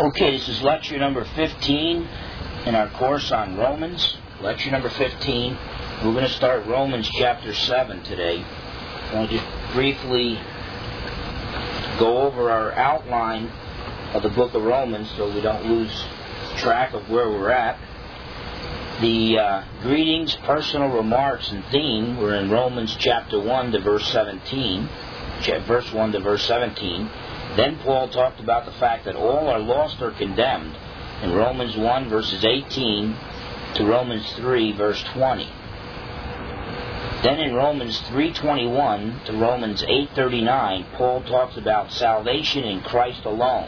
Okay, this is lecture number 15 in our course on Romans. Lecture number 15. We're going to start Romans chapter 7 today. I want to just briefly go over our outline of the book of Romans so we don't lose track of where we're at. The greetings, personal remarks, and theme were in Romans chapter 1 to verse 17. Verse 1 to verse 17. Then Paul talked about the fact that all are lost or condemned in Romans 1 verses 18 to Romans 3 verse 20. Then in Romans 3:21 to Romans 8:39, Paul talks about salvation in Christ alone.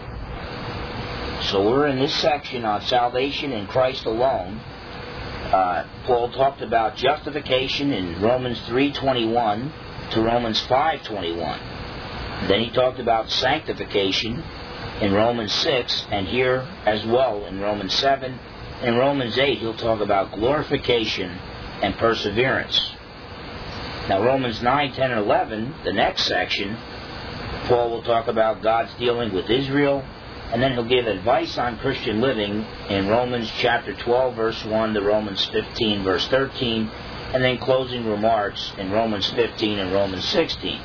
So we're in this section on salvation in Christ alone. Paul talked about justification in Romans 3:21 to Romans 5:21. Then he talked about sanctification in Romans 6, and here as well in Romans 7. In Romans 8, he'll talk about glorification and perseverance. Now Romans 9, 10, and 11, the next section, Paul will talk about God's dealing with Israel, and then he'll give advice on Christian living in Romans chapter 12, verse 1 to Romans 15, verse 13, and then closing remarks in Romans 15 and Romans 16.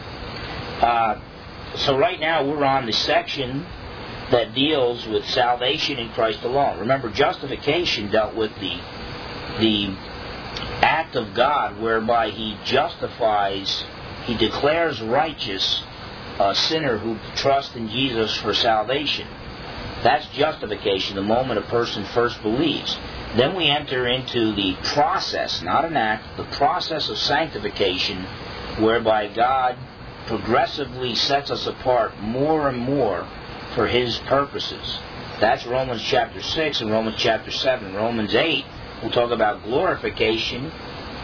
So right now we're on the section that deals with salvation in Christ alone. Remember, justification dealt with the act of God whereby He justifies, He declares righteous a sinner who trusts in Jesus for salvation. That's justification, the moment a person first believes. Then we enter into the process, not an act, the process of sanctification, whereby God progressively sets us apart more and more for His purposes. That's Romans chapter 6 and Romans chapter 7. Romans 8, we'll talk about glorification,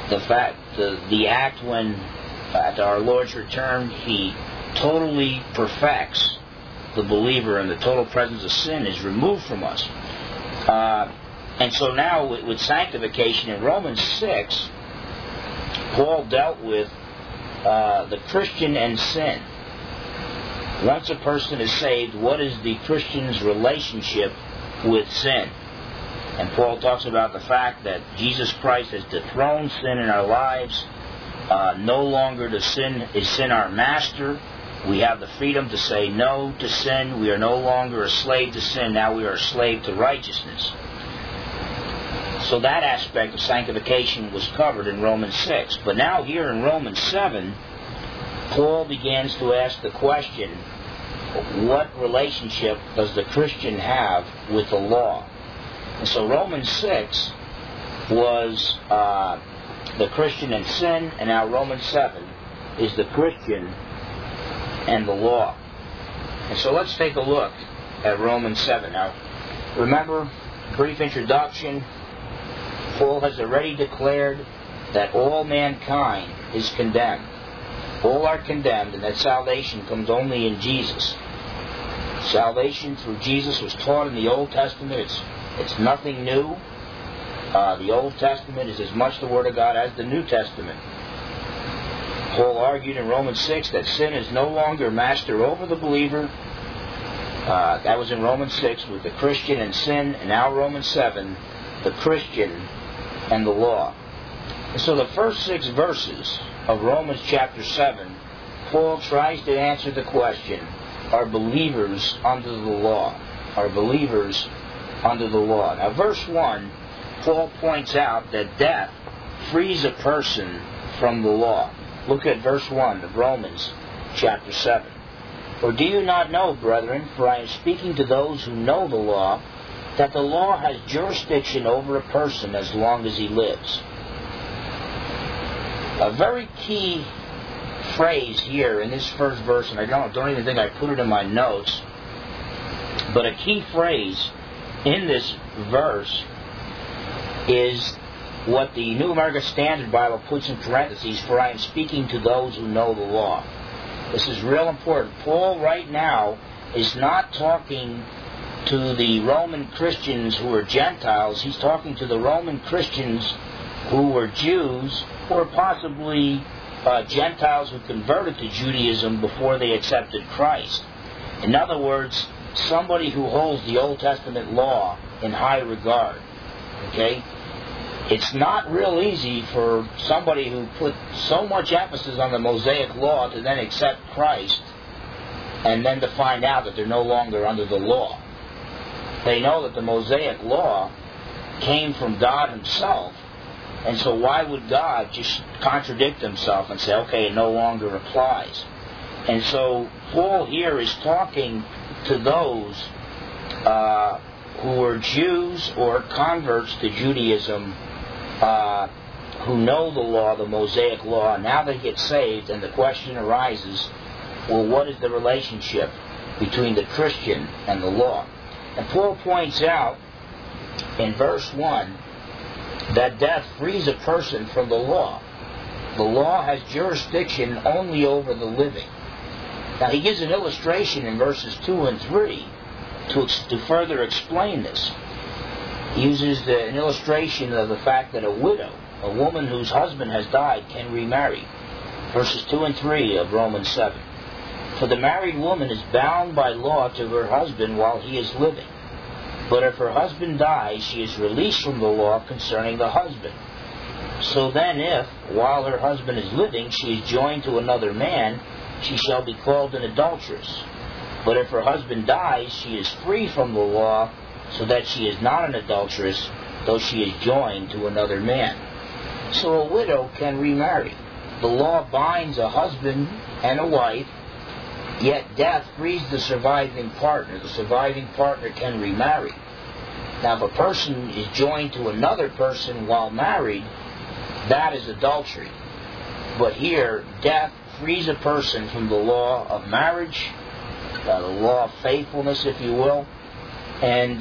the act when at our Lord's return He totally perfects the believer and the total presence of sin is removed from us. And so now with sanctification in Romans 6, Paul dealt with the Christian and sin. Once a person is saved, what is the Christian's relationship with sin? And Paul talks about the fact that Jesus Christ has dethroned sin in our lives. No longer is sin our master. We have the freedom to say no to sin. We are no longer a slave to sin. Now we are a slave to righteousness. So that aspect of sanctification was covered in Romans 6. But now here in Romans 7, Paul begins to ask the question, what relationship does the Christian have with the law? And so Romans 6 was the Christian and sin, and now Romans 7 is the Christian and the law. And so let's take a look at Romans 7. Now, remember, brief introduction, Paul has already declared that all mankind is condemned. All are condemned, and that salvation comes only in Jesus. Salvation through Jesus was taught in the Old Testament. It's nothing new. The Old Testament is as much the Word of God as the New Testament. Paul argued in Romans 6 that sin is no longer master over the believer. That was in Romans 6 with the Christian and sin, and now Romans 7, the Christian and the law. And so the first 6 verses of Romans chapter 7, Paul tries to answer the question, are believers under the law? Are believers under the law? Now verse 1, Paul points out that death frees a person from the law. Look at verse 1 of Romans chapter 7. For do you not know, brethren, for I am speaking to those who know the law, that the law has jurisdiction over a person as long as he lives. A very key phrase here in this first verse, and I don't even think I put it in my notes, but a key phrase in this verse is what the New American Standard Bible puts in parentheses, for I am speaking to those who know the law. This is real important. Paul right now is not talking to the Roman Christians who were Gentiles. He's talking to the Roman Christians who were Jews, or possibly Gentiles who converted to Judaism before they accepted Christ. In other words, somebody who holds the Old Testament law in high regard. Okay? It's not real easy for somebody who put so much emphasis on the Mosaic law to then accept Christ and then to find out that they're no longer under the law. They know that the Mosaic law came from God Himself, and so why would God just contradict Himself and say, okay, it no longer applies? And so Paul here is talking to those who are Jews or converts to Judaism, who know the law, the Mosaic law. Now they get saved, and the question arises, well, what is the relationship between the Christian and the law? And Paul points out in verse 1 that death frees a person from the law. The law has jurisdiction only over the living. Now he gives an illustration in verses 2 and 3 to further explain this. He uses an illustration of the fact that a widow, a woman whose husband has died, can remarry. Verses 2 and 3 of Romans 7. For the married woman is bound by law to her husband while he is living. But if her husband dies, she is released from the law concerning the husband. So then if, while her husband is living, she is joined to another man, she shall be called an adulteress. But if her husband dies, she is free from the law, so that she is not an adulteress, though she is joined to another man. So a widow can remarry. The law binds a husband and a wife, yet death frees the surviving partner. The surviving partner can remarry. Now, if a person is joined to another person while married, that is adultery. But here, death frees a person from the law of marriage, the law of faithfulness, if you will. And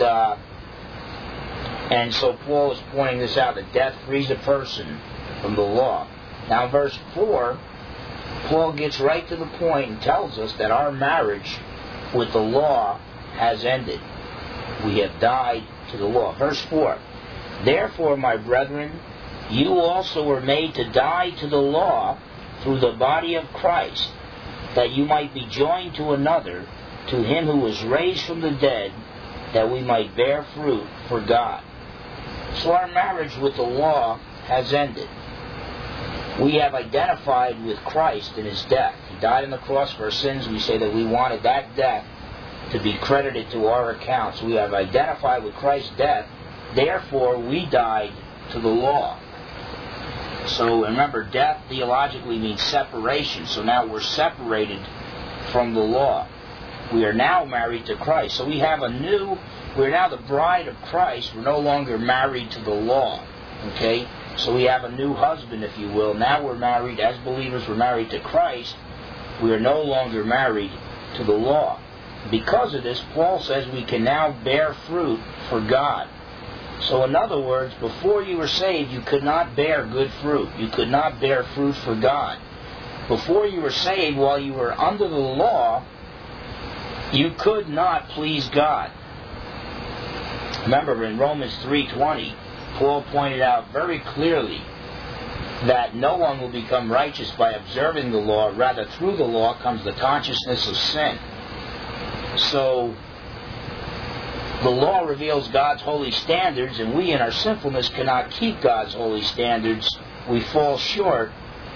so Paul is pointing this out, that death frees a person from the law. Now, in verse 4, Paul gets right to the point and tells us that our marriage with the law has ended. We have died to the law. Verse 4, therefore, my brethren, you also were made to die to the law through the body of Christ, that you might be joined to another, to Him who was raised from the dead, that we might bear fruit for God. So our marriage with the law has ended. We have identified with Christ in His death. He died on the cross for our sins. We say that we wanted that death to be credited to our accounts. We have identified with Christ's death. Therefore, we died to the law. So remember, death theologically means separation. So now we're separated from the law. We are now married to Christ. So we're now the bride of Christ. We're no longer married to the law. Okay? So we have a new husband, if you will. Now we're married, as believers, we're married to Christ. We are no longer married to the law. Because of this, Paul says we can now bear fruit for God. So in other words, before you were saved, you could not bear good fruit. You could not bear fruit for God. Before you were saved, while you were under the law, you could not please God. Remember, in Romans 3:20, Paul pointed out very clearly that no one will become righteous by observing the law. Rather, through the law comes the consciousness of sin. So, the law reveals God's holy standards, and we in our sinfulness cannot keep God's holy standards. We fall short,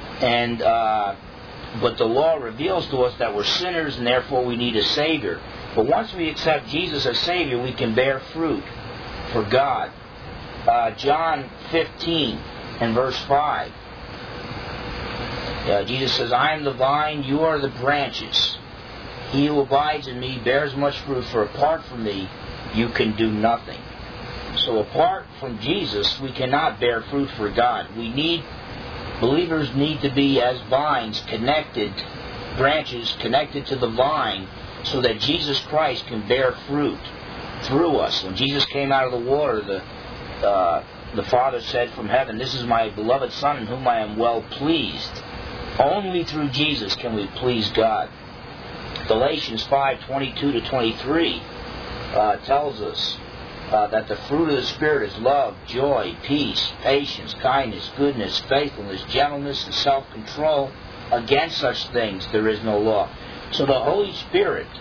but the law reveals to us that we're sinners, and therefore we need a Savior. But once we accept Jesus as Savior, we can bear fruit for God. John 15 and verse 5. Jesus says, I am the vine, you are the branches. He who abides in me bears much fruit, for apart from me you can do nothing. So apart from Jesus, we cannot bear fruit for God. Believers need to be as vines, branches connected to the vine, so that Jesus Christ can bear fruit through us. When Jesus came out of the water, the Father said from heaven, this is my beloved Son in whom I am well pleased. Only through Jesus can we please God. Galatians 5:22-23 tells us that the fruit of the Spirit is love, joy, peace, patience, kindness, goodness, faithfulness, gentleness, and self-control. Against such things there is no law. So the Holy Spirit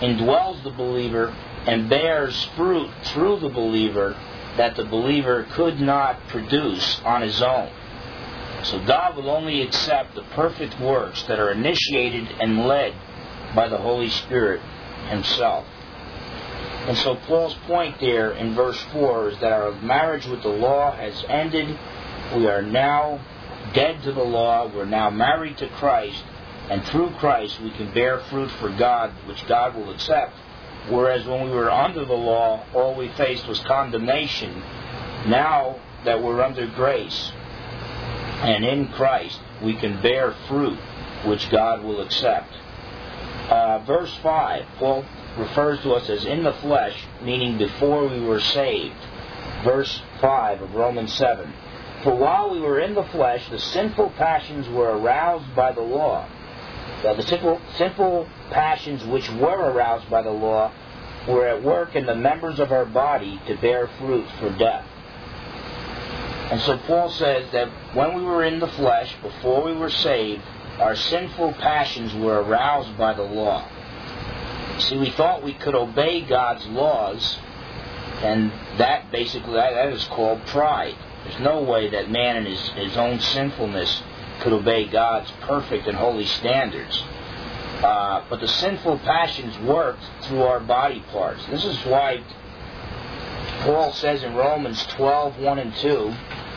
indwells the believer and bears fruit through the believer that the believer could not produce on his own. So God will only accept the perfect works that are initiated and led by the Holy Spirit Himself. And so Paul's point there in verse 4 is that our marriage with the law has ended. We are now dead to the law. We're now married to Christ. And through Christ we can bear fruit for God, which God will accept. Whereas when we were under the law, all we faced was condemnation. Now that we're under grace and in Christ, we can bear fruit, which God will accept. Verse 5, Paul refers to us as in the flesh, meaning before we were saved. Verse 5 of Romans 7. For while we were in the flesh, the sinful passions were aroused by the law. Now, the sinful passions which were aroused by the law were at work in the members of our body to bear fruit for death. And so Paul says that when we were in the flesh, before we were saved, our sinful passions were aroused by the law. See, we thought we could obey God's laws, and that is called pride. There's no way that man in his own sinfulness could obey God's perfect and holy standards. But the sinful passions worked through our body parts. This is why Paul says in Romans 12:1 and 2,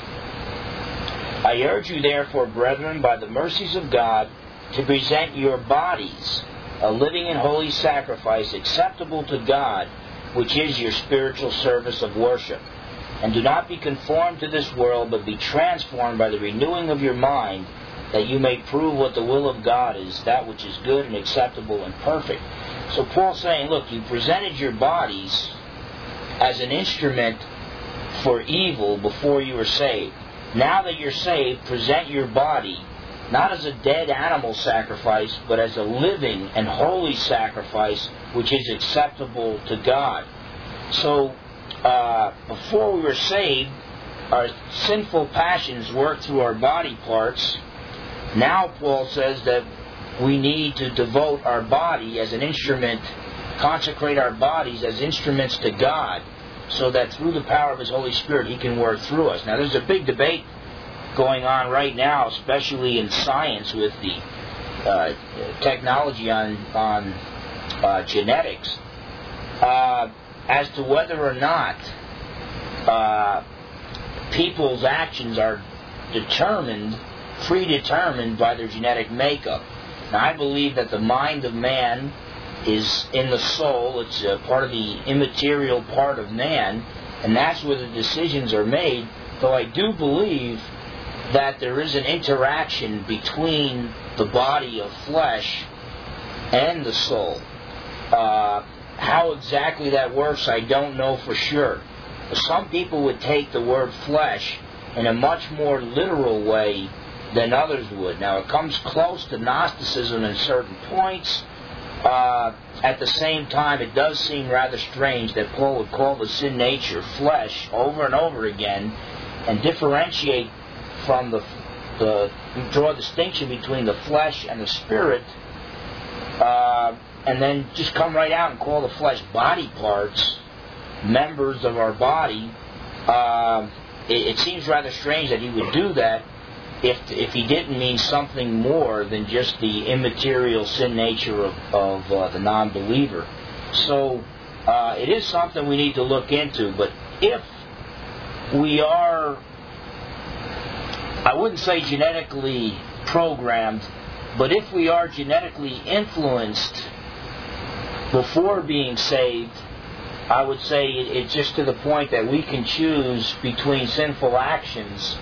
I urge you therefore, brethren, by the mercies of God, to present your bodies a living and holy sacrifice acceptable to God, which is your spiritual service of worship. And do not be conformed to this world, but be transformed by the renewing of your mind, that you may prove what the will of God is, that which is good and acceptable and perfect. So Paul's saying, look, you presented your bodies as an instrument for evil before you were saved. Now that you're saved, present your body not as a dead animal sacrifice, but as a living and holy sacrifice, which is acceptable to God. So, before we were saved, our sinful passions worked through our body parts. Now Paul says that we need to devote our body as an instrument, consecrate our bodies as instruments to God, so that through the power of His Holy Spirit He can work through us. Now there's a big debate going on right now, especially in science with the technology on genetics, as to whether or not people's actions are predetermined by their genetic makeup. Now I believe that the mind of man is in the soul. It's a part of the immaterial part of man, and that's where the decisions are made, though I do believe that there is an interaction between the body of flesh and the soul. How exactly that works, I don't know for sure. Some people would take the word flesh in a much more literal way than others would. Now, it comes close to Gnosticism in certain points. At the same time, it does seem rather strange that Paul would call the sin nature flesh over and over again and differentiate from draw a distinction between the flesh and the spirit, and then just come right out and call the flesh body parts, members of our body. It seems rather strange that he would do that if he didn't mean something more than just the immaterial sin nature of the non-believer. So it is something we need to look into. But if we are, I wouldn't say genetically programmed, but if we are genetically influenced before being saved, I would say it's just to the point that we can choose between sinful actions,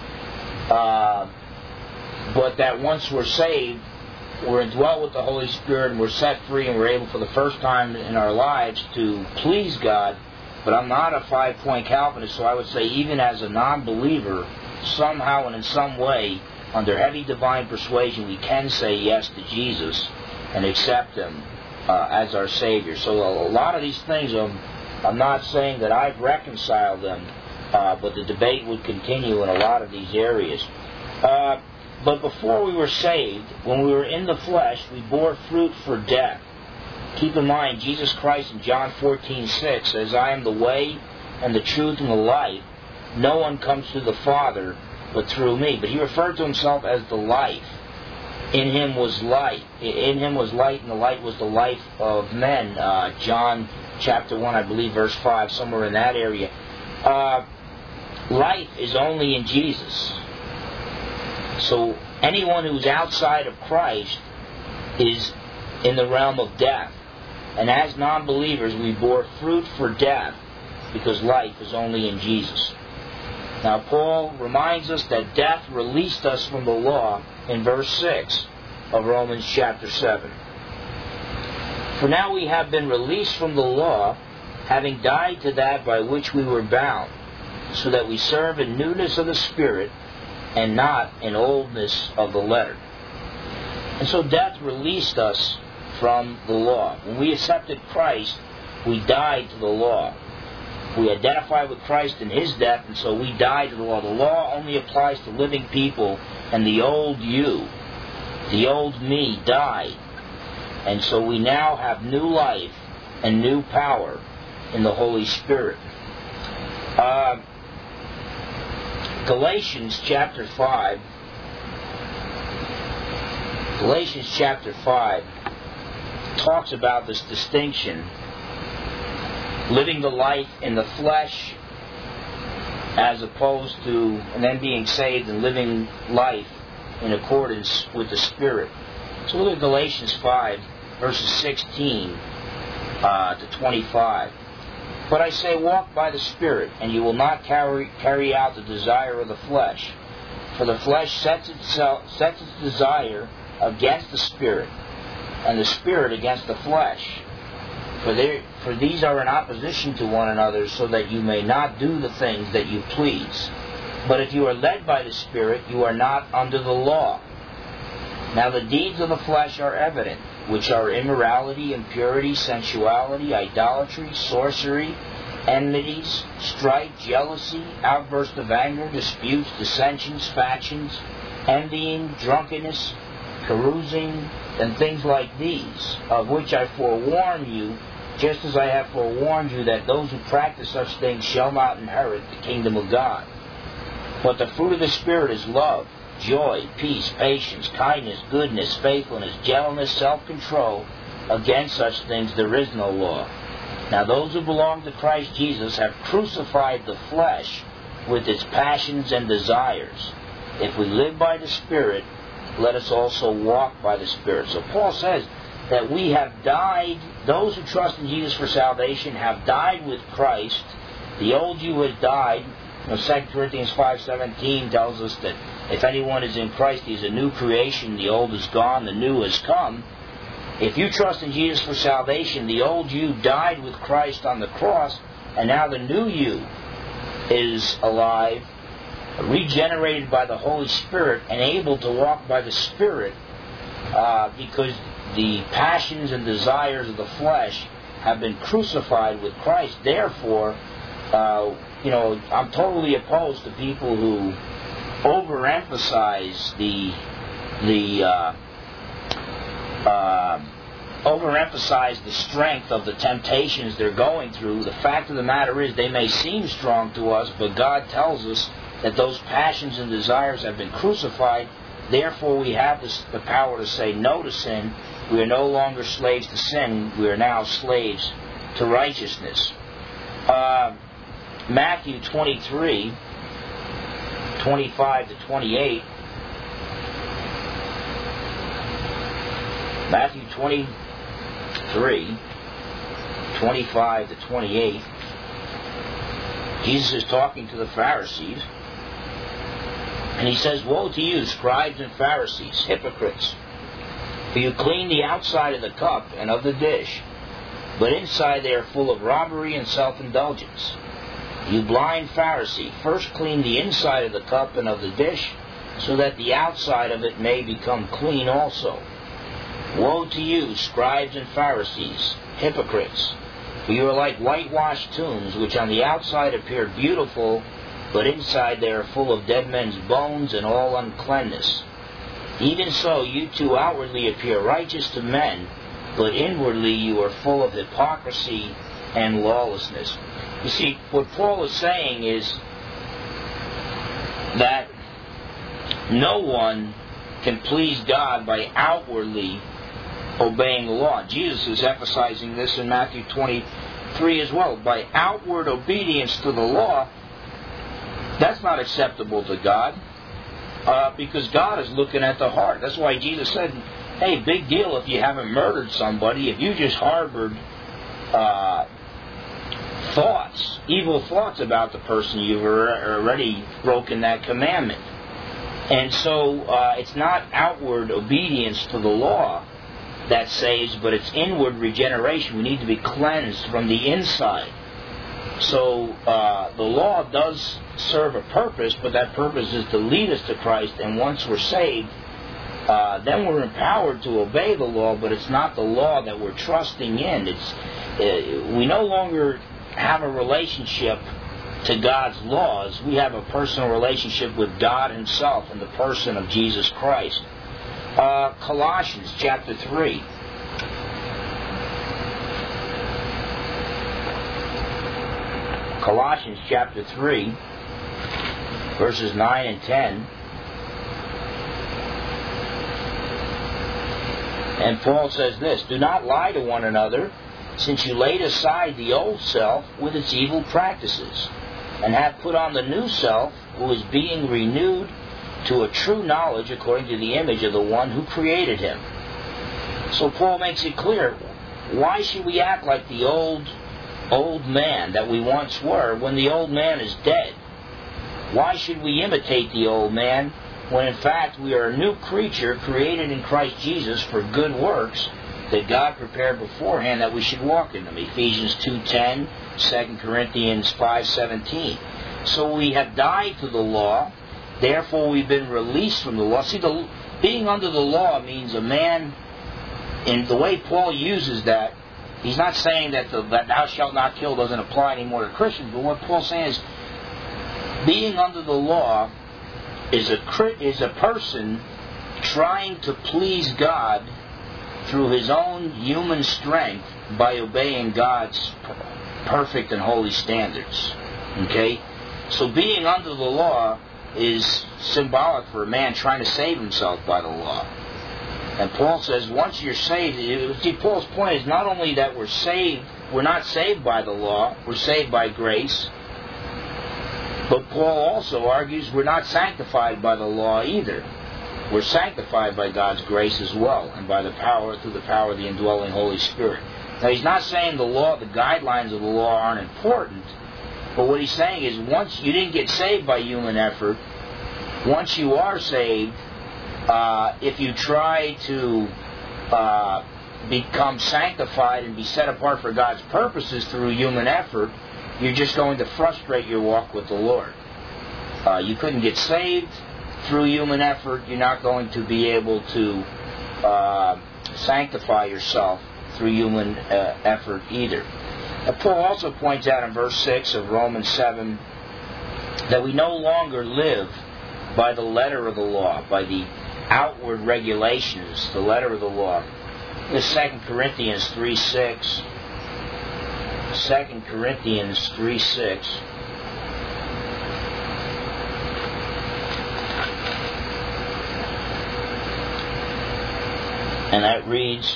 but that once we're saved, we're indwelt with the Holy Spirit and we're set free and we're able for the first time in our lives to please God. But I'm not a 5-point Calvinist, so I would say even as a non-believer, somehow and in some way, under heavy divine persuasion, we can say yes to Jesus and accept Him as our Savior. So a lot of these things, I'm not saying that I've reconciled them, but the debate would continue in a lot of these areas. But before we were saved, when we were in the flesh, we bore fruit for death. Keep in mind, Jesus Christ in John 14:6 says, I am the way and the truth and the life. No one comes to the Father but through me. But he referred to himself as the life. In him was light. In him was light, and the light was the life of men. John chapter 1, I believe, verse 5, somewhere in that area. Life is only in Jesus. So anyone who's outside of Christ is in the realm of death. And as non-believers, we bore fruit for death because life is only in Jesus. Now, Paul reminds us that death released us from the law in verse 6 of Romans chapter 7. For now we have been released from the law, having died to that by which we were bound, so that we serve in newness of the Spirit and not in oldness of the letter. And so death released us from the law. When we accepted Christ, we died to the law. We identify with Christ in His death, and so we died to the law. The law only applies to living people, and the old you, the old me, died. And so we now have new life and new power in the Holy Spirit. Galatians chapter 5 talks about this distinction, living the life in the flesh as opposed to, and then being saved and living life in accordance with the Spirit. So look at Galatians 5, verses 16 to 25. But I say, walk by the Spirit, and you will not carry out the desire of the flesh. For the flesh sets its desire against the Spirit, and the Spirit against the flesh. For these are in opposition to one another, so that you may not do the things that you please. But if you are led by the Spirit, you are not under the law. Now the deeds of the flesh are evident, which are immorality, impurity, sensuality, idolatry, sorcery, enmities, strife, jealousy, outbursts of anger, disputes, dissensions, factions, envying, drunkenness, carousing, and things like these, of which I forewarn you, just as I have forewarned you, that those who practice such things shall not inherit the kingdom of God. But the fruit of the Spirit is love, joy, peace, patience, kindness, goodness, faithfulness, gentleness, self-control. Against such things there is no law. Now those who belong to Christ Jesus have crucified the flesh with its passions and desires. If we live by the Spirit, let us also walk by the Spirit. So Paul says that we have died, those who trust in Jesus for salvation have died with Christ. The old you has died. 2 Corinthians 5:17 tells us that if anyone is in Christ, he is a new creation. The old is gone, the new has come. If you trust in Jesus for salvation, the old you died with Christ on the cross, and now the new you is alive, regenerated by the Holy Spirit, and able to walk by the Spirit, because the passions and desires of the flesh have been crucified with Christ. Therefore, I'm totally opposed to people who overemphasize the strength of the temptations they're going through. The fact of the matter is, they may seem strong to us, but God tells us that those passions and desires have been crucified. Therefore, we have the power to say no to sin. We are no longer slaves to sin. We are now slaves to righteousness. Matthew 23, 25 to 28. Matthew 23, 25 to 28. Jesus is talking to the Pharisees. And he says, woe to you, scribes and Pharisees, hypocrites! For you clean the outside of the cup and of the dish, but inside they are full of robbery and self-indulgence. You blind Pharisee, first clean the inside of the cup and of the dish, so that the outside of it may become clean also. Woe to you, scribes and Pharisees, hypocrites! For you are like whitewashed tombs, which on the outside appear beautiful, but inside they are full of dead men's bones and all uncleanness. Even so, you too outwardly appear righteous to men, but inwardly you are full of hypocrisy and lawlessness. You see, what Paul is saying is that no one can please God by outwardly obeying the law. Jesus is emphasizing this in Matthew 23 as well. By outward obedience to the law, that's not acceptable to God, because God is looking at the heart. That's why Jesus said, hey, big deal if you haven't murdered somebody, if you just harbored evil thoughts about the person, you've already broken that commandment. And so it's not outward obedience to the law that saves, but it's inward regeneration. We need to be cleansed from the inside. So the law does serve a purpose, but that purpose is to lead us to Christ, and once we're saved, then we're empowered to obey the law, but it's not the law that we're trusting in. We no longer have a relationship to God's laws. We have a personal relationship with God Himself in the person of Jesus Christ. Colossians chapter 3. Colossians chapter 3, verses 9 and 10. And Paul says this, do not lie to one another, since you laid aside the old self with its evil practices, and have put on the new self, who is being renewed to a true knowledge according to the image of the one who created him. So Paul makes it clear, why should we act like the old man that we once were when the old man is dead? Why should we imitate the old man when in fact we are a new creature created in Christ Jesus for good works that God prepared beforehand that we should walk in them? Ephesians 2:10, 2 Corinthians 5:17. So we have died to the law, therefore we've been released from the law. See, being under the law means a man, in the way Paul uses that, he's not saying that that thou shalt not kill doesn't apply anymore to Christians, but what Paul's saying is being under the law is a person trying to please God through his own human strength by obeying God's perfect and holy standards. Okay? So being under the law is symbolic for a man trying to save himself by the law. And Paul says once you're saved, see, Paul's point is not only that we're saved, we're not saved by the law, we're saved by grace, but Paul also argues we're not sanctified by the law either. We're sanctified by God's grace as well, and by through the power of the indwelling Holy Spirit. Now he's not saying the law, the guidelines of the law aren't important, but what he's saying is once you didn't get saved by human effort, once you are saved, if you try to become sanctified and be set apart for God's purposes through human effort, you're just going to frustrate your walk with the Lord. You couldn't get saved through human effort. You're not going to be able to sanctify yourself through human effort either. Paul also points out in verse 6 of Romans 7 that we no longer live by the letter of the law, by the outward regulations, the letter of the law. This 2 Corinthians 3:6. 2 Corinthians 3:6. And that reads,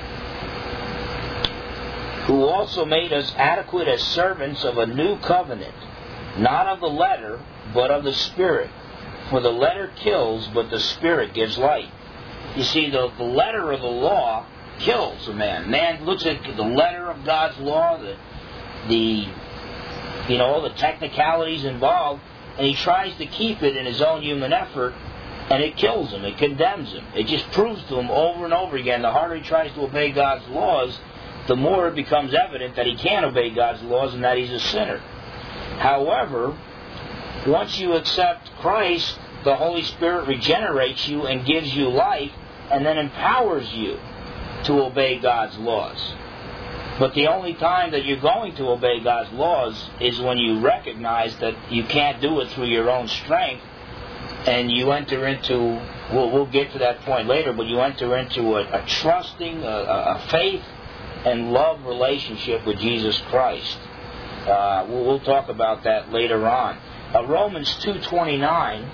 who also made us adequate as servants of a new covenant, not of the letter, but of the Spirit. For the letter kills, but the Spirit gives life. You see, the letter of the law kills a man. Man looks at the letter of God's law, the technicalities involved, and he tries to keep it in his own human effort, and it kills him. It condemns him. It just proves to him over and over again, the harder he tries to obey God's laws, the more it becomes evident that he can't obey God's laws and that he's a sinner. However, once you accept Christ, the Holy Spirit regenerates you and gives you life and then empowers you to obey God's laws. But the only time that you're going to obey God's laws is when you recognize that you can't do it through your own strength, and you enter into, we'll get to that point later, but you enter into a trusting, a faith and love relationship with Jesus Christ. We'll talk about that later on. Romans 2:29.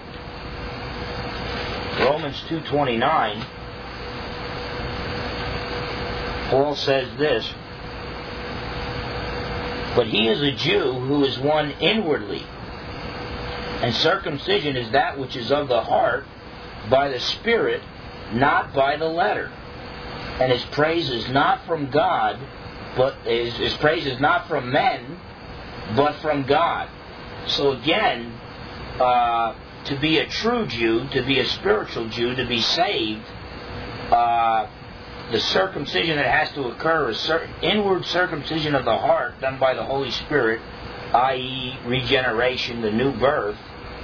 Romans 2:29. Paul says this: "But he is a Jew who is one inwardly, and circumcision is that which is of the heart, by the Spirit, not by the letter. And his praise is not from God, but his praise is not from men, but from God." So again, to be a true Jew, to be a spiritual Jew, to be saved, the circumcision that has to occur is inward circumcision of the heart done by the Holy Spirit, i.e. regeneration, the new birth,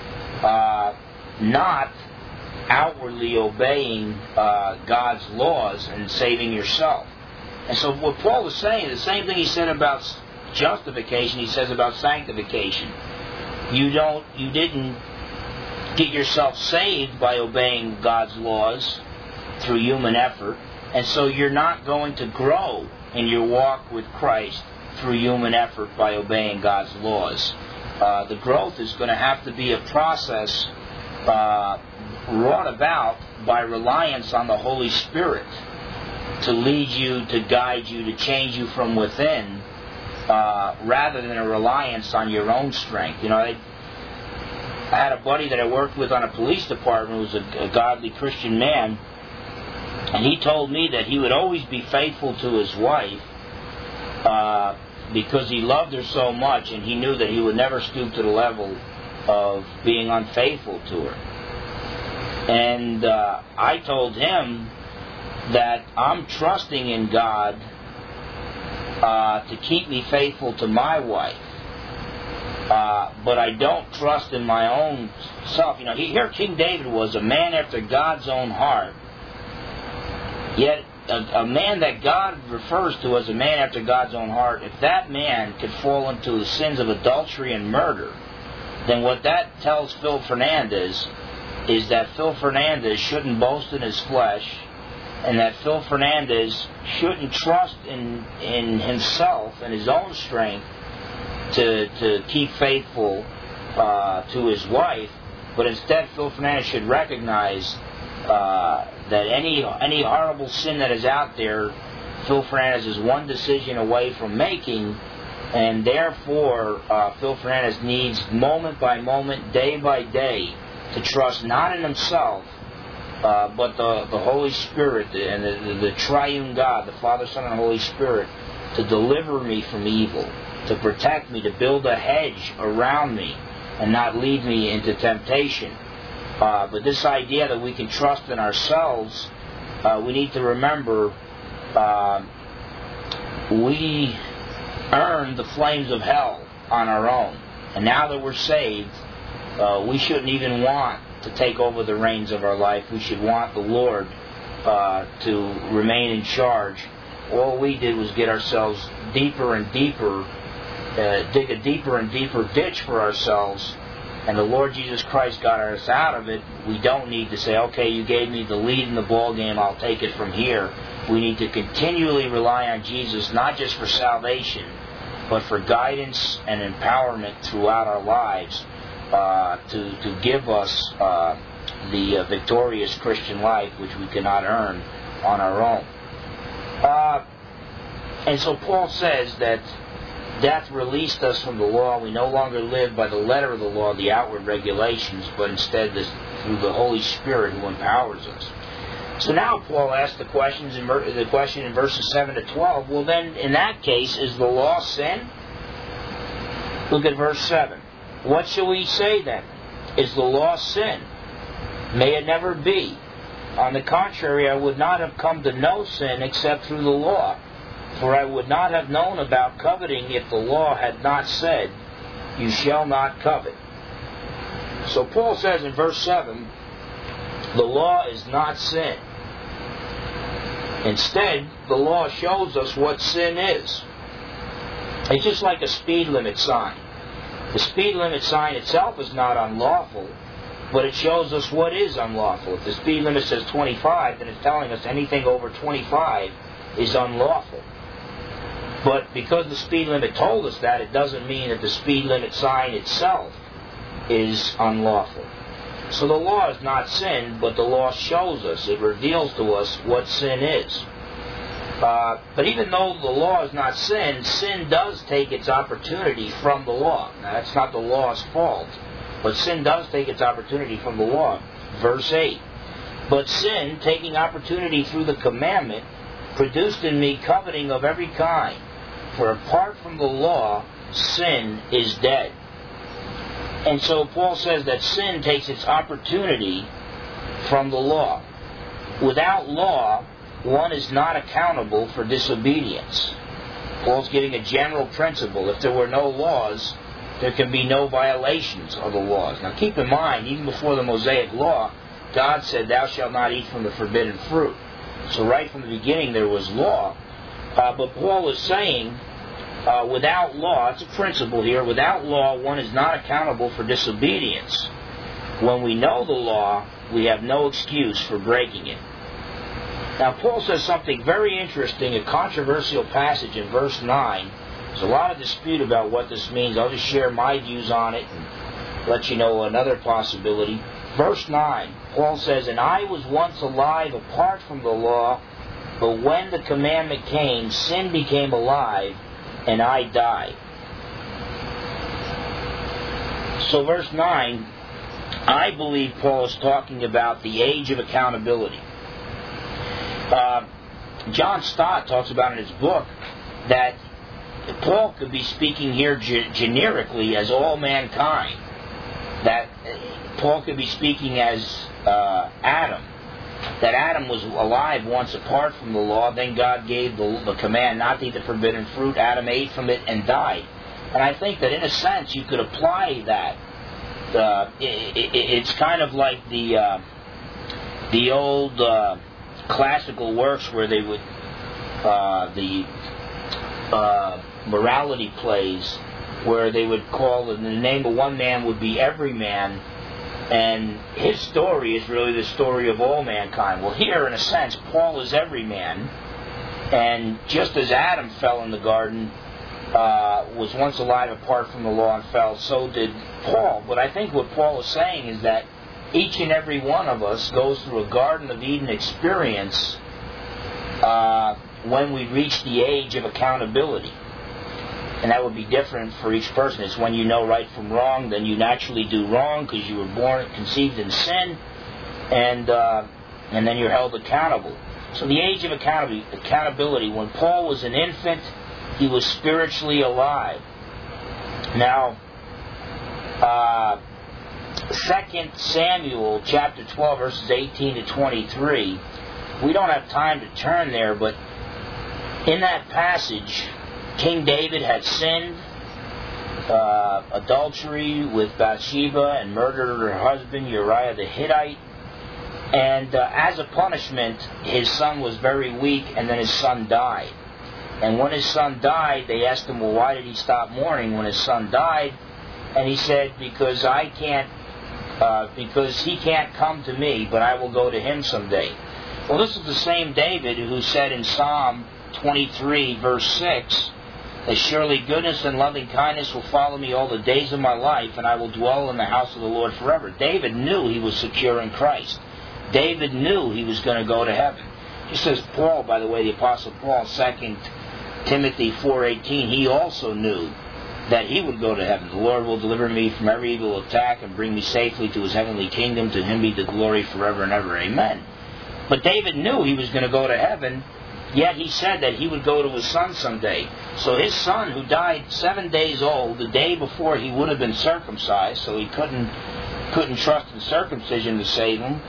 not outwardly obeying God's laws and saving yourself. And so what Paul is saying is the same thing he said about justification, he says about sanctification. You didn't get yourself saved by obeying God's laws through human effort, and so you're not going to grow in your walk with Christ through human effort by obeying God's laws. The growth is going to have to be a process wrought about by reliance on the Holy Spirit to lead you, to guide you, to change you from within, rather than a reliance on your own strength. I had a buddy that I worked with on a police department who was a godly Christian man, and he told me that he would always be faithful to his wife because he loved her so much, and he knew that he would never stoop to the level of being unfaithful to her. And I told him that I'm trusting in God to keep me faithful to my wife, but I don't trust in my own self. Here King David was a man after God's own heart, yet a man that God refers to as a man after God's own heart. If that man could fall into the sins of adultery and murder, then what that tells Phil Fernandez is that Phil Fernandez shouldn't boast in his flesh, and that Phil Fernandez shouldn't trust in himself and his own strength to keep faithful to his wife, but instead Phil Fernandez should recognize that any horrible sin that is out there, Phil Fernandez is one decision away from making, and therefore Phil Fernandez needs moment by moment, day by day, to trust not in himself, but the Holy Spirit and the triune God, the Father, Son, and Holy Spirit, to deliver me from evil, to protect me, to build a hedge around me, and not lead me into temptation. But this idea that we can trust in ourselves, we need to remember we earned the flames of hell on our own. And now that we're saved, we shouldn't even want to take over the reins of our life. We should want the Lord to remain in charge. All we did was get ourselves deeper and deeper, dig a deeper and deeper ditch for ourselves, and the Lord Jesus Christ got us out of it. We don't need to say, okay, you gave me the lead in the ball game, I'll take it from here. We need to continually rely on Jesus, not just for salvation, but for guidance and empowerment throughout our lives, to give us the victorious Christian life, which we cannot earn on our own. And so Paul says that death released us from the law. We no longer live by the letter of the law, the outward regulations, but instead through the Holy Spirit who empowers us. So now Paul asks the question in verses 7 to 12. Well then, in that case, is the law sin? Look at verse 7. What shall we say then? Is the law sin? May it never be. On the contrary, I would not have come to know sin except through the law. For I would not have known about coveting if the law had not said, you shall not covet. So Paul says in verse 7, the law is not sin. Instead, the law shows us what sin is. It's just like a speed limit sign. The speed limit sign itself is not unlawful, but it shows us what is unlawful. If the speed limit says 25, then it's telling us anything over 25 is unlawful. But because the speed limit told us that, it doesn't mean that the speed limit sign itself is unlawful. So the law is not sin, but the law shows us, it reveals to us what sin is. But even though the law is not sin, sin does take its opportunity from the law. Now that's not the law's fault, but sin does take its opportunity from the law. Verse 8, but sin, taking opportunity through the commandment, produced in me coveting of every kind. For apart from the law, sin is dead. And so Paul says that sin takes its opportunity from the law. Without law, one is not accountable for disobedience. Paul's giving a general principle. If there were no laws, there can be no violations of the laws. Now keep in mind, even before the Mosaic law, God said, thou shalt not eat from the forbidden fruit. So right from the beginning there was law. But Paul is saying, without law, it's a principle here, without law one is not accountable for disobedience. When we know the law, we have no excuse for breaking it. Now Paul says something very interesting, a controversial passage in verse 9. There's a lot of dispute about what this means. I'll just share my views on it and let you know another possibility. Verse 9, Paul says, and I was once alive apart from the law, but when the commandment came, sin became alive, and I died. So verse 9, I believe Paul is talking about the age of accountability. John Stott talks about in his book that Paul could be speaking here generically as all mankind. That Paul could be speaking as Adam. That Adam was alive once apart from the law, then God gave the command not to eat the forbidden fruit. Adam ate from it and died. And I think that in a sense you could apply that. It's kind of like the old classical works where they would the morality plays where they would call, and the name of one man would be every man, and his story is really the story of all mankind. Well, here, in a sense, Paul is every man, and just as Adam fell in the garden, was once alive apart from the law and fell, so did Paul. But I think what Paul is saying is that each and every one of us goes through a Garden of Eden experience when we reach the age of accountability. And that would be different for each person. It's when you know right from wrong, then you naturally do wrong because you were born, conceived in sin, and then you're held accountable. So the age of accountability, when Paul was an infant, he was spiritually alive. Now, 2 Samuel chapter 12, verses 18 to 23, we don't have time to turn there, but in that passage, King David had sinned, adultery with Bathsheba, and murdered her husband Uriah the Hittite. And as a punishment, his son was very weak, and then his son died. And when his son died, they asked him, well, why did he stop mourning when his son died? And he said, because he can't come to me, but I will go to him someday. Well, this is the same David who said in Psalm 23, verse 6, that surely goodness and loving kindness will follow me all the days of my life, and I will dwell in the house of the Lord forever. David knew he was secure in Christ. David knew he was going to go to heaven. Just as Paul, by the way, the Apostle Paul, 2 Timothy 4:18, he also knew that he would go to heaven. The Lord will deliver me from every evil attack and bring me safely to his heavenly kingdom. To him be the glory forever and ever. Amen. But David knew he was going to go to heaven, yet he said that he would go to his son someday. So his son, who died 7 days old, the day before he would have been circumcised, so he couldn't trust in circumcision to save him,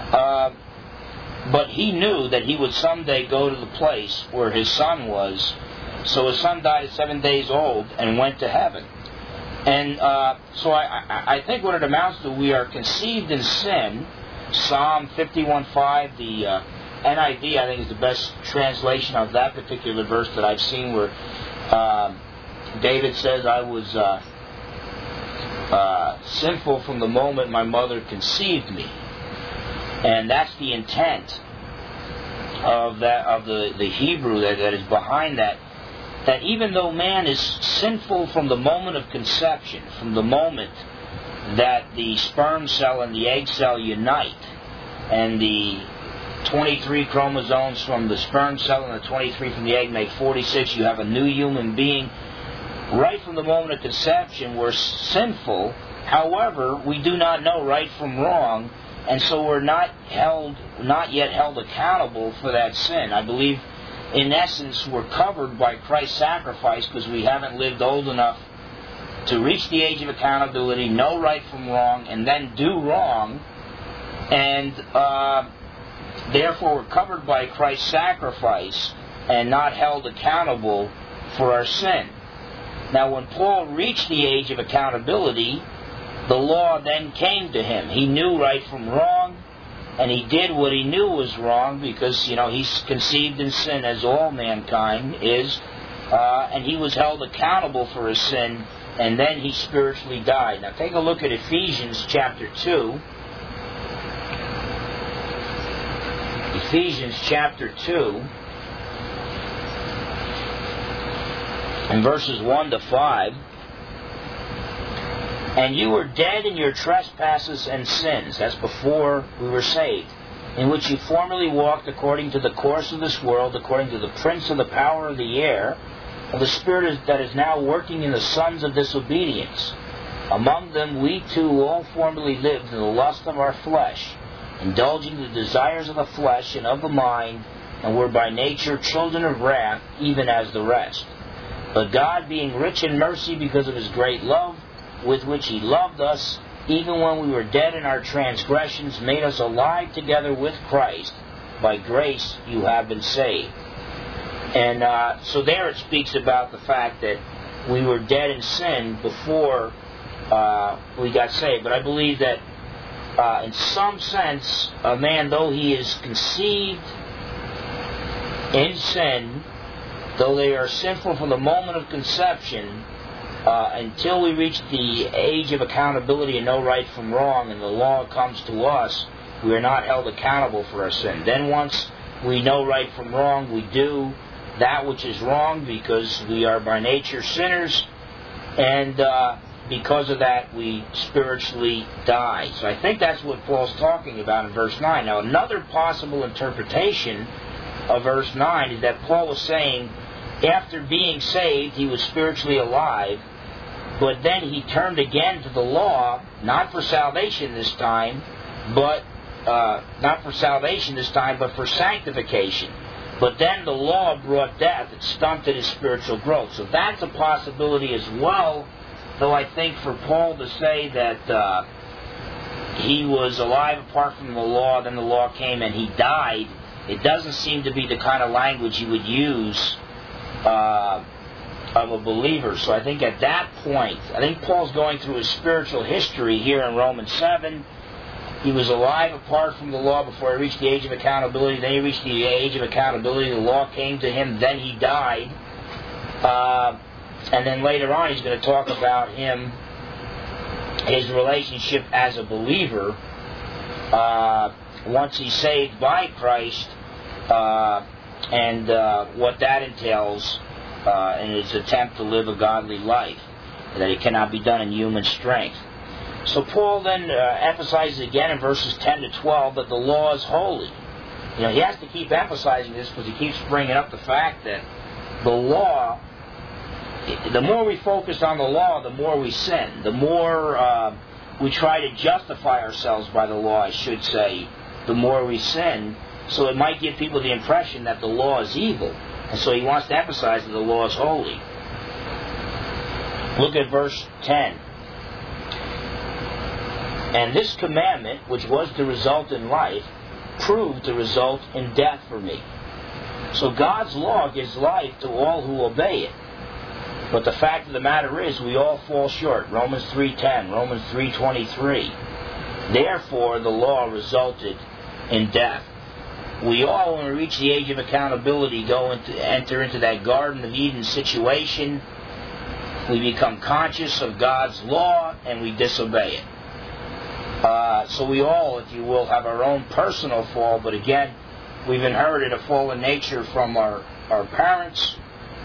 but he knew that he would someday go to the place where his son was. So his son died at 7 days old and went to heaven. And so I think what it amounts to, we are conceived in sin. Psalm 51:5, the NIV, I think, is the best translation of that particular verse that I've seen, where David says, I was sinful from the moment my mother conceived me. And that's the intent of the Hebrew that is behind that. That even though man is sinful from the moment of conception, from the moment that the sperm cell and the egg cell unite, and the 23 chromosomes from the sperm cell and the 23 from the egg make 46, you have a new human being. Right from the moment of conception, we're sinful. However, we do not know right from wrong, and so we're not yet held accountable for that sin. I believe, in essence, we're covered by Christ's sacrifice because we haven't lived old enough to reach the age of accountability, know right from wrong, and then do wrong. And therefore, we're covered by Christ's sacrifice and not held accountable for our sin. Now, when Paul reached the age of accountability, the law then came to him. He knew right from wrong, and he did what he knew was wrong because, he's conceived in sin as all mankind is, and he was held accountable for his sin, and then he spiritually died. Now, take a look at Ephesians chapter 2. Ephesians chapter 2. In verses 1 to 5, and you were dead in your trespasses and sins, that's before we were saved, in which you formerly walked according to the course of this world, according to the prince of the power of the air, of the spirit that is now working in the sons of disobedience. Among them we too all formerly lived in the lust of our flesh, indulging the desires of the flesh and of the mind, and were by nature children of wrath, even as the rest. But God, being rich in mercy because of His great love, with which He loved us, even when we were dead in our transgressions, made us alive together with Christ. By grace you have been saved. And so there it speaks about the fact that we were dead in sin before we got saved. But I believe that in some sense, a man, though he is conceived in sin, though they are sinful from the moment of conception, until we reach the age of accountability and know right from wrong, and the law comes to us, we are not held accountable for our sin. Then once we know right from wrong, we do that which is wrong because we are by nature sinners, and because of that we spiritually die. So I think that's what Paul's talking about in verse 9. Now, another possible interpretation of verse 9 is that Paul was saying after being saved he was spiritually alive, but then he turned again to the law, not for salvation this time, but for sanctification. But then the law brought death. It stunted his spiritual growth. So that's a possibility as well, though I think for Paul to say that he was alive apart from the law, then the law came and he died, it doesn't seem to be the kind of language he would use of a believer. So I think at that point, I think Paul's going through his spiritual history here in Romans 7. He was alive apart from the law before he reached the age of accountability. Then he reached the age of accountability. The law came to him. Then he died. And then later on he's going to talk about his relationship as a believer once he's saved by Christ, and what that entails in his attempt to live a godly life, that it cannot be done in human strength. So Paul then emphasizes again in verses 10 to 12 that the law is holy. He has to keep emphasizing this because he keeps bringing up the fact that the law, the more we focus on the law, the more we sin. The more we try to justify ourselves by the law, I should say, the more we sin. So it might give people the impression that the law is evil. And so he wants to emphasize that the law is holy. Look at verse 10. And this commandment, which was to result in life, proved to result in death for me. So God's law gives life to all who obey it. But the fact of the matter is, we all fall short. Romans 3:10, Romans 3:23. Therefore, the law resulted in death. We all, when we reach the age of accountability, enter into that Garden of Eden situation, We become conscious of God's law and we disobey it. So we all, if you will, have our own personal fall, but again, we've inherited a fallen nature from our parents,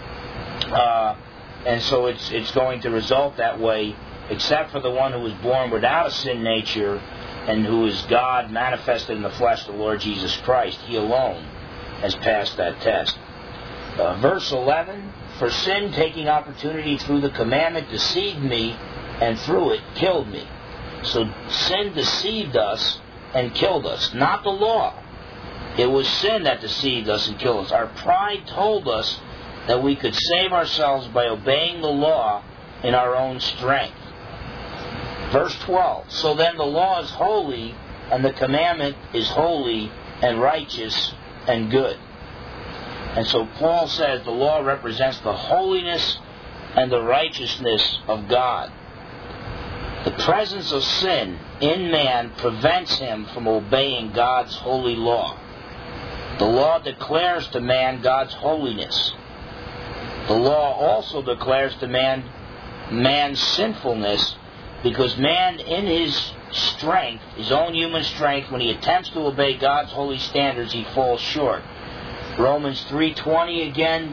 and so it's going to result that way, except for the one who was born without a sin nature and who is God manifested in the flesh, the Lord Jesus Christ. He alone has passed that test. Verse 11, for sin taking opportunity through the commandment deceived me, and through it killed me. So sin deceived us and killed us, not the law. It was sin that deceived us and killed us. Our pride told us that we could save ourselves by obeying the law in our own strength. Verse 12, so then the law is holy, and the commandment is holy and righteous and good. And so Paul says the law represents the holiness and the righteousness of God. The presence of sin in man prevents him from obeying God's holy law. The law declares to man God's holiness. The law also declares to man man's sinfulness, because man in his strength, his own human strength, when he attempts to obey God's holy standards, he falls short. Romans 3:20 again,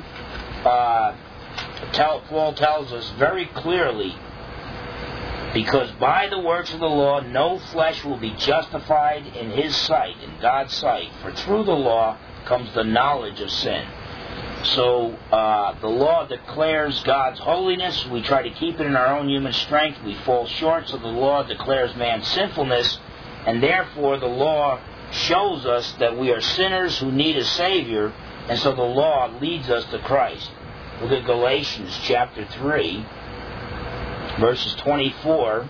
Paul tells us very clearly, because by the works of the law no flesh will be justified in his sight, in God's sight, for through the law comes the knowledge of sin. So the law declares God's holiness. We try to keep it in our own human strength. We fall short, so the law declares man's sinfulness, and therefore the law shows us that we are sinners who need a Savior, and so the law leads us to Christ. Look at Galatians chapter 3, verses 24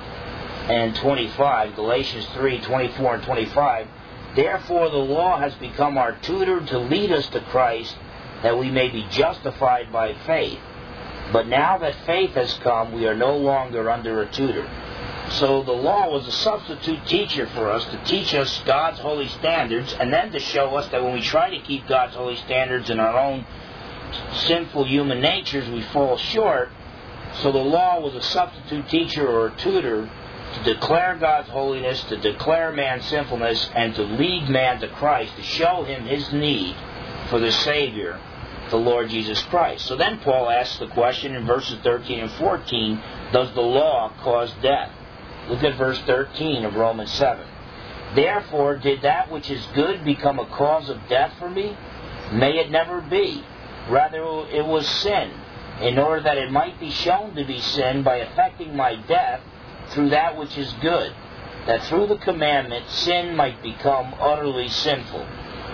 and 25. Galatians 3, 24 and 25. Therefore the law has become our tutor to lead us to Christ, that we may be justified by faith. But now that faith has come, we are no longer under a tutor. So the law was a substitute teacher for us to teach us God's holy standards, and then to show us that when we try to keep God's holy standards in our own sinful human natures, we fall short. So the law was a substitute teacher or a tutor to declare God's holiness, to declare man's sinfulness, and to lead man to Christ, to show him his need for the Savior, the Lord Jesus Christ. So then Paul asks the question in verses 13 and 14, does the law cause death? Look at verse 13 of Romans 7. Therefore, did that which is good become a cause of death for me? May it never be. Rather, it was sin, in order that it might be shown to be sin by effecting my death through that which is good, that through the commandment sin might become utterly sinful.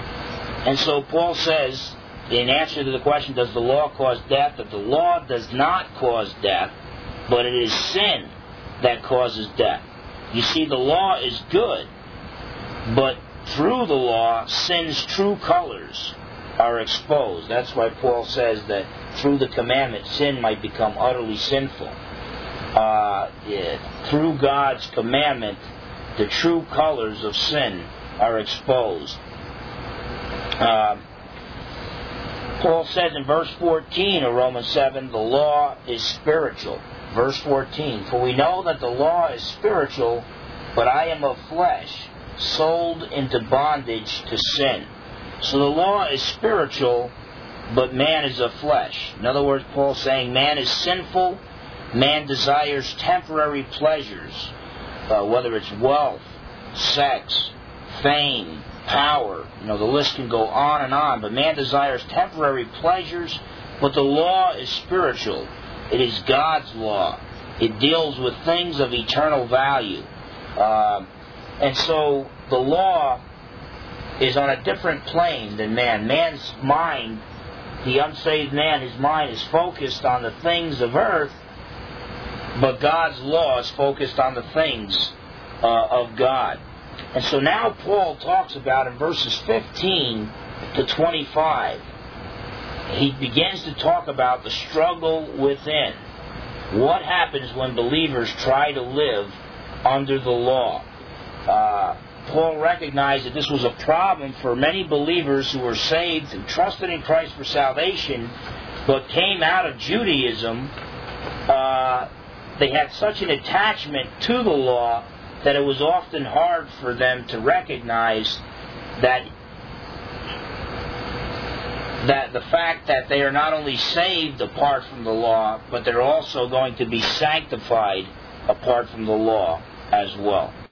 And so Paul says, in answer to the question, does the law cause death, that the law does not cause death, but it is sin that causes death. You see, the law is good, but through the law, sin's true colors are exposed. That's why Paul says that through the commandment, sin might become utterly sinful. Through God's commandment, the true colors of sin are exposed. Paul says in verse 14 of Romans 7, the law is spiritual. Verse 14, for we know that the law is spiritual, but I am of flesh, sold into bondage to sin. So the law is spiritual, but man is of flesh. In other words, Paul's saying man is sinful, man desires temporary pleasures, whether it's wealth, sex, fame, power. The list can go on, but man desires temporary pleasures, but the law is spiritual. It is God's law. It deals with things of eternal value. And so the law is on a different plane than man. Man's mind, the unsaved man, his mind is focused on the things of earth, but God's law is focused on the things of God. And so now Paul talks about in verses 15 to 25, he begins to talk about the struggle within. What happens when believers try to live under the law? Paul recognized that this was a problem for many believers who were saved and trusted in Christ for salvation, but came out of Judaism they had such an attachment to the law that it was often hard for them to recognize that the fact that they are not only saved apart from the law, but they're also going to be sanctified apart from the law as well.